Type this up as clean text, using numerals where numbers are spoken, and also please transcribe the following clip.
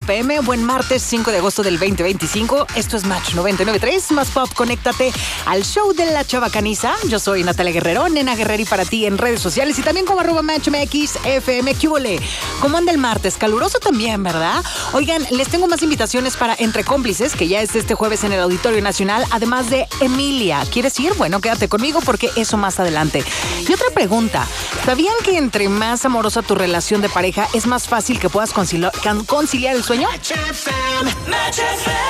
p.m. Buen martes 5 de agosto del 2025. Esto es Match 99.3, más pop. Conéctate al show de la Chavacaniza. Yo soy Natalia Guerrero, Nena Guerreri para ti en redes sociales y también como @MatchMXFM. ¿Qué huele? ¿Cómo anda el martes? Caluroso también, ¿verdad? Oigan, les tengo más invitaciones para Entre Cómplices, que ya es este jueves en el Auditorio Nacional, además de Emilia. ¿Quieres ir? Bueno, quédate conmigo porque eso más adelante. Y otra pregunta. ¿Sabían que entre más amorosa tu relación de pareja es más fácil que puedas conciliar el sueño?